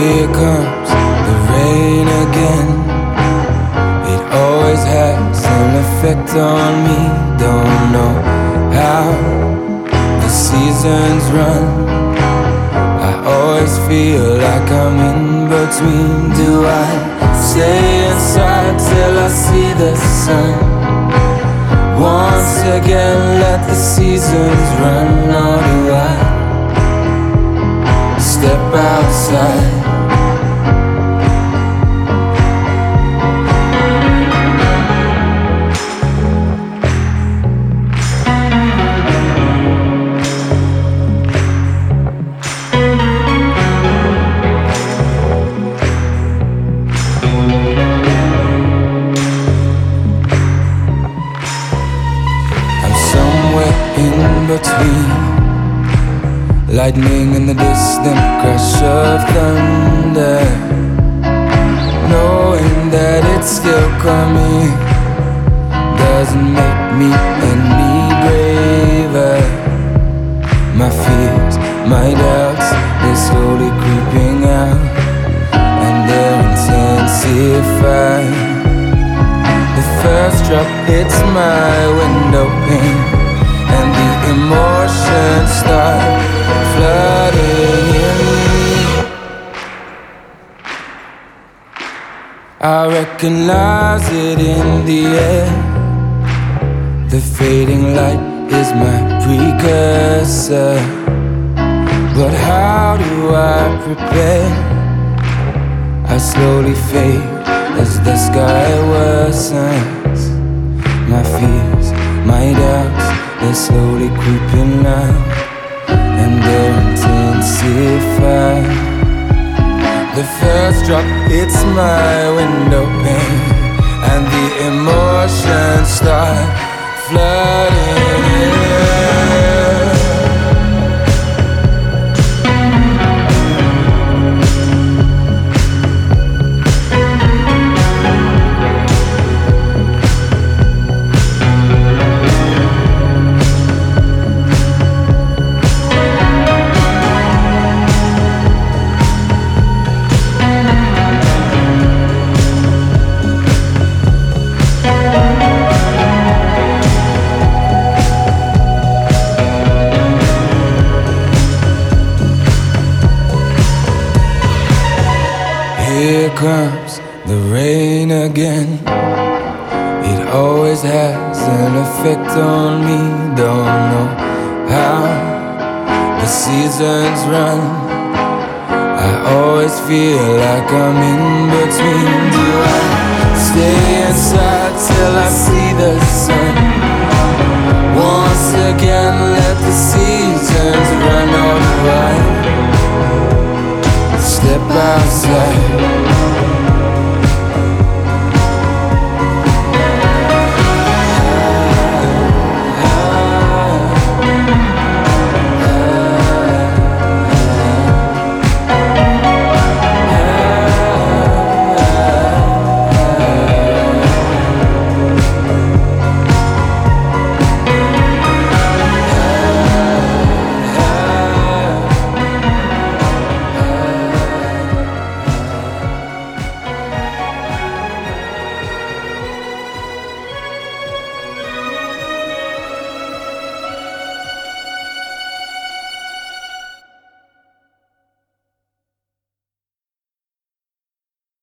Here comes the rain again. It always has an effect on me. Don't know how the seasons run. I always feel like I'm in between. Do I stay inside till I see the sun? Once again let the seasons run. Or do I step outside? Between lightning and the distant crash of thunder, knowing that it's still coming doesn't make me any braver. My fears, my doubts, they're slowly creeping out, and they're intensifying. The first drop hits my window pane, and the emotions start flooding in me. I recognize it in the air. The fading light is my precursor. But how do I prepare? I slowly fade as the sky worsens. My fears, my doubts, they're slowly creeping out, and they're intensifying. The first drop hits my window pane, and the emotions start flooding in. Here comes the rain again. It always has an effect on me. Don't know how the seasons run. I always feel like I'm in between. Do I stay inside till I see the sun? Once again let the seasons